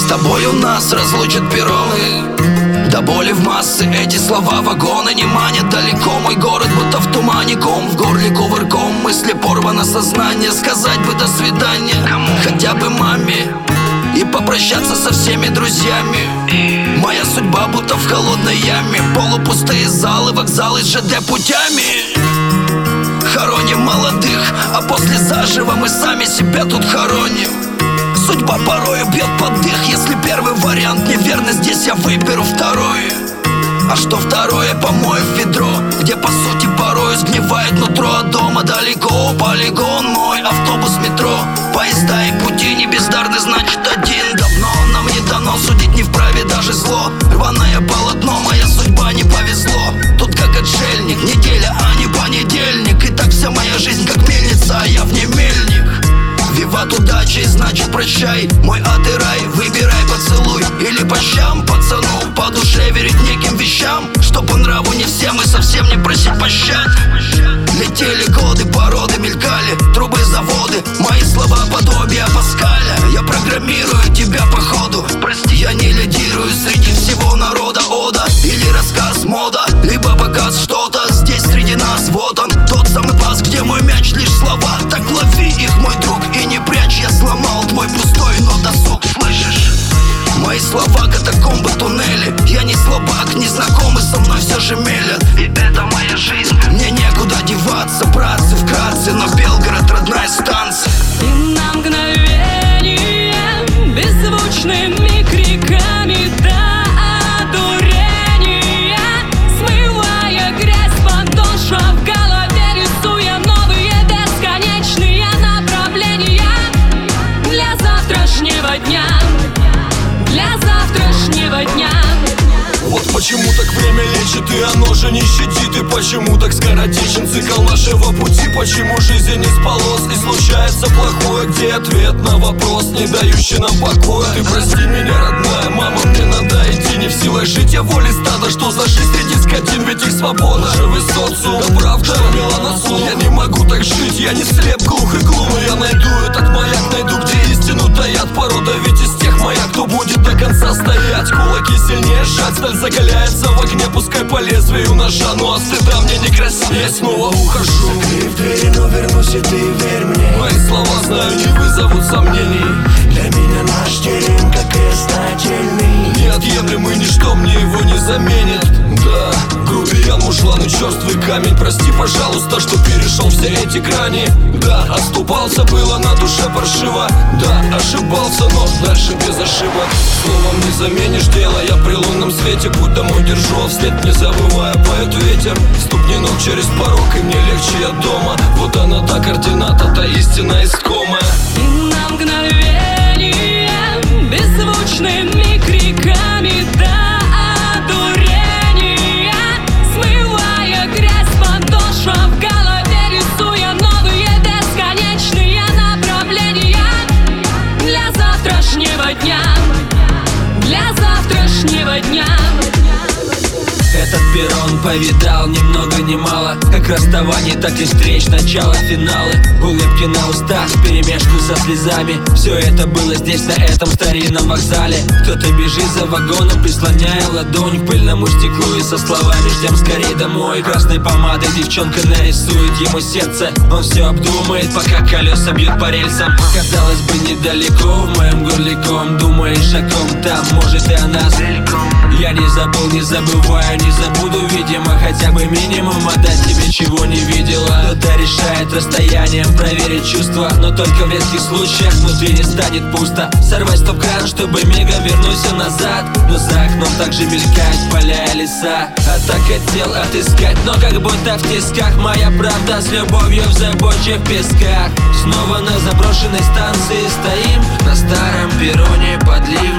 тобою нас разлучат перроны. До боли в массы эти слова вагоны не манят далеко. Мой город будто в тумане, ком в горле кувырком. Мысли порвано сознание, сказать бы до свидания хотя бы маме и попрощаться со всеми друзьями. Моя судьба будто в холодной яме, полупустые залы, вокзалы с ЖД путями. Хороним молодых, а после заживо мы сами себя тут хороним. Судьба порою бьет под дых. Если первый вариант неверный, здесь я выберу второй. А что второе, помою в ведро, где по сути порою сгнивает нутро. От дома далеко, полигон мой, автобус, метро, поезда и пути не бездарны, значит один. Давно нам не дано судить, не вправе даже зло. Рваное полотно, моя судьба, не повезло. Тут как отшельник, неделя, а не понедельник. И так вся моя жизнь как мельница, а я в ней мельник. Виват удачи, значит прощай, мой ад и рай. Выбирай поцелуй или по щам, пацану по душе верить неким вещам, что по нраву не всем и совсем не просить пощад. Летели годы, породы мелькали, трубы, заводы, мои слова подобия Паскаля. Я программирую тебя по ходу, прости, я не лидирую среди всего народа. Ода или рассказ, мода, либо показ, что-то здесь среди нас. Вот он, тот самый пас, где мой мяч, лишь слова. Так лови их, мой друг, и не прячь. Я сломал твой пустой, но досуг, слышишь? Мои слова катакомбы, туннели. Я не слабак, незнакомый со мной все же мелят. И это моя жизнь, мне некуда деваться. Братцы, вкратце, но Белгород родная станция. И на мгновение беззвучными криками до одурения, смывая грязь, подошва в голове, рисуя новые бесконечные направления для завтрашнего дня, для завтрашнего дня. Вот почему так время лечит, и оно же не щадит. И почему так скоротечен цикл нашего пути. Почему жизнь из полос и случается плохое. Где ответ на вопрос, не дающий нам покоя. Ты прости меня, родная, мама, мне надо идти. Не в силах жить я волей стада, что за жизнь среди скотин. Ведь их свобода, живый социум, да правда, мила на сон. Я не могу так жить, я не слеп, глух и глум. Я найду этот маяк, найду, где истину таят. Порода ведь из тех моя, кто будет до конца стоять. Кулаки сильнее сжать, сталь закаляется в огне. Пускай по лезвию ножа, но от стыда мне не красиво. Я снова ухожу. Закрыв двери, но вернусь, и ты верь мне. Мои слова, знаю, не вызовут сомнений. Для меня наш терен как крест нательный. Неотъемлемый, ничто мне его не заменит. Да, грубиян, мушлан и черствый камень. Прости, пожалуйста, что перешел все эти грани. Да, отступался, было на душе паршиво. Да, ошибался, но дальше без ошибок. Словом не заменишь дело, я при лунном свете. Путь домой держу, а вслед не забывая поет ветер. Ступни ног через порог, и мне легче от дома. Вот она та координата, та истина искомая. И на мгновение беззвучными криками до одурения, смывая грязь, подошва в голове, рисуя новые бесконечные направления для завтрашнего дня, для завтрашнего дня. Этот перрон повидал ни много ни мало, как расставаний, так и встреч, начало, финалы. Улыбки на устах вперемешку со слезами. Все это было здесь, на этом старинном вокзале. Кто-то бежит за вагоном, прислоняя ладонь к пыльному стеклу и со словами «Ждем скорей домой». Красной помадой девчонка нарисует ему сердце. Он все обдумает, пока колеса бьют по рельсам. Казалось бы, недалеко, в моем горликом. Думаешь о ком там, может и о нас. Я не забыл, не забываю, не забуду, видимо, хотя бы минимум отдать тебе, чего не видела. Кто-то решает расстоянием проверить чувства, но только в редких случаях внутри не станет пусто. Сорвать стоп-кран, чтобы мигом вернуться назад. Но за окном также мелькают поля и леса. А так хотел отыскать, но как будто в тисках моя правда с любовью в забойчих песках. Снова на заброшенной станции стоим, на старом перроне под ливнем.